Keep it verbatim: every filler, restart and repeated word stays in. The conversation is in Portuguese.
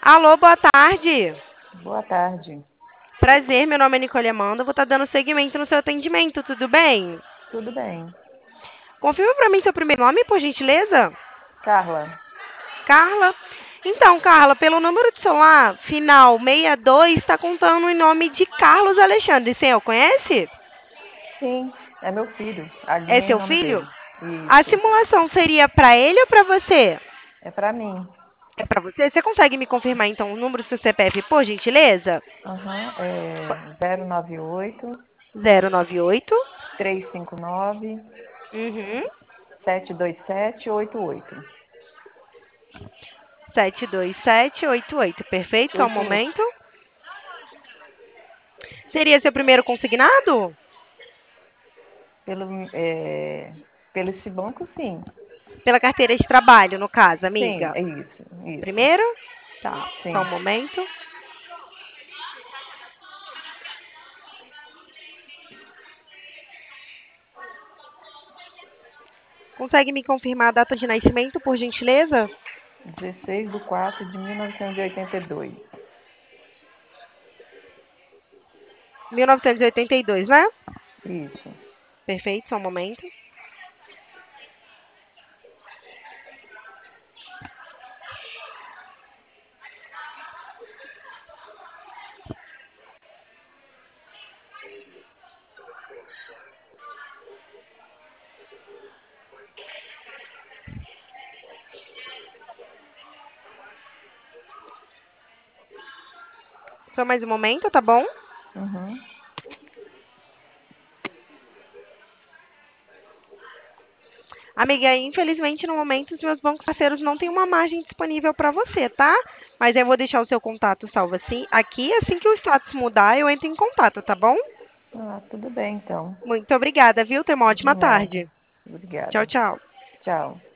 Alô, boa tarde. Boa tarde. Prazer, meu nome é Nicole Amanda. Vou estar dando seguimento no seu atendimento, tudo bem? Tudo bem? Confirma para mim seu primeiro nome, por gentileza? Carla? Carla. Então, Carla, pelo número de celular final sessenta e dois, está contando em nome de Carlos Alexandre. Você o conhece? Sim, é meu filho. A É linha é em seu nome filho? dele. A Isso. simulação seria para ele ou para você? É para mim. É para você? Você consegue me confirmar então o número do seu C P F, por gentileza? Aham, é zero nove oito, Zero nove oito. três cinco nove, Uhum. sete dois sete oito oito. sete dois sete oito oito. Perfeito, só um Oito oito. momento. Seria seu primeiro consignado? Pelo, é, pelo esse banco, sim. Pela carteira de trabalho, no caso, Sim, amiga. é isso. Isso. Primeiro? Tá, só um Sim. momento. Consegue me confirmar a data de nascimento, por gentileza? dezesseis de quatro de mil novecentos e oitenta e dois. mil novecentos e oitenta e dois, né? Isso. Perfeito, só um momento. Só mais um momento, tá bom? Uhum. Amiga, infelizmente no momento os meus bancos parceiros não têm uma margem disponível para você, tá? Mas eu vou deixar o seu contato salvo assim, aqui, assim que o status mudar, eu entro em contato, tá bom? Ah, tudo bem, então. Muito obrigada, viu? Tenha uma De ótima nada. tarde. Tchau, Obrigada. tchau. Tchau.